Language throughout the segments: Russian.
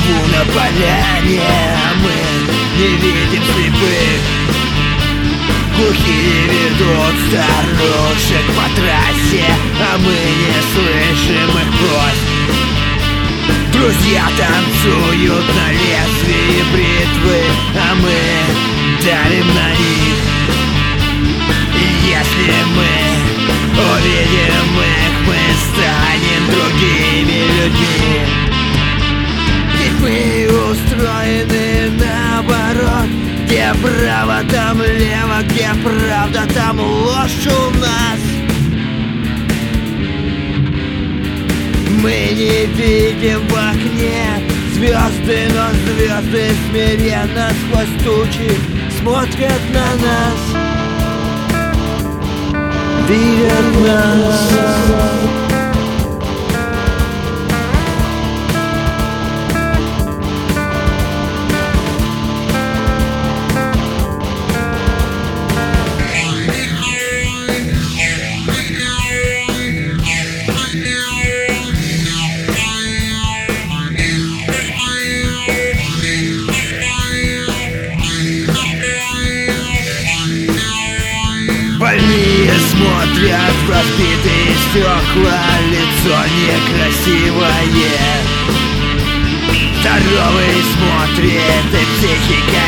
траву на поляне, мы не видим слепых. Глухие ведут старушек по трассе, а мы не слышим их просьб. Друзья танцуют на лезвии бритвы, а мы давим на них. И если мы увидим их, мы станем другими людьми. Ведь мы устроены наоборот. Где право, там лево, где правда, там ложь у нас. Мы не видим в окне звезды, но звезды смиренно сквозь тучи смотрят на нас, видят нас. Больные смотрят в разбитые стекла, лицо некрасивое. Здоровый смотрит, и психика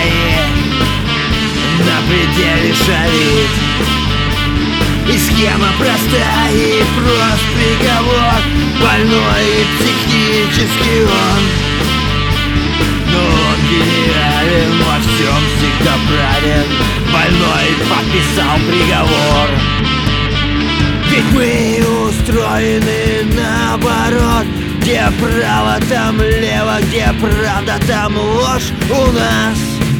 на пределе шалит. И схема проста, и прост приговор. Больной и психический он, но он гениален, во всем всегда правен. Больной подписал приговор. Ведь мы устроены наоборот. Где право, там лево, где правда, там ложь у нас.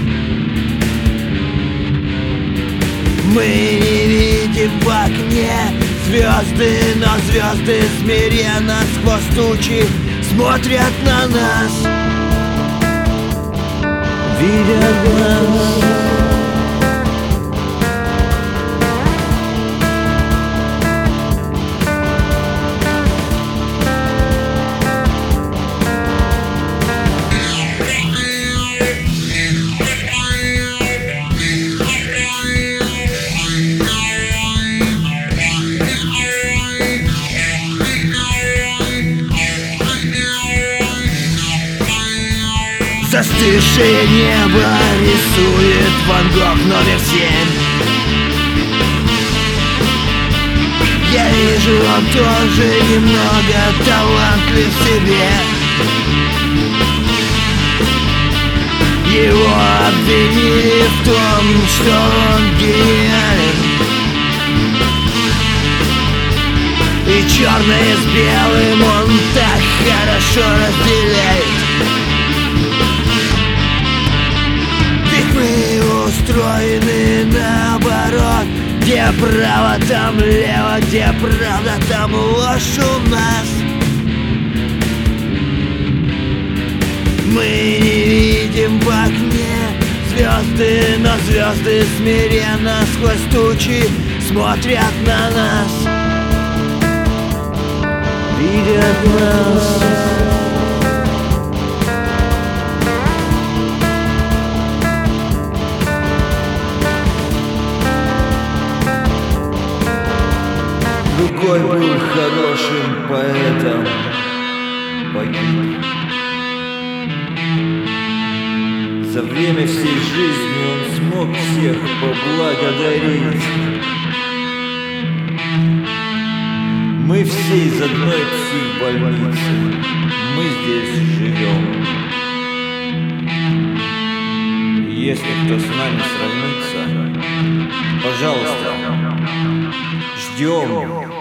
Мы не видим в окне звезды, но звезды смиренно сквозь тучи смотрят на нас, видят нас. Застывшее небо рисует Ван Гог номер 7. Я вижу, он тоже немного талантлив в себе. Его обвинили в том, что он гениален, и черное с белым он так хорошо разделяет. Мы устроены наоборот. Где право, там лево, где правда, там ложь у нас. Мы не видим в окне звезды, но звезды смиренно сквозь тучи смотрят на нас, видят нас. Другой был хорошим поэтом, погиб. За время всей жизни он смог всех поблагодарить. Мы все из одной психбольницы, мы здесь живем. Если кто с нами сравнится, пожалуйста, ждем.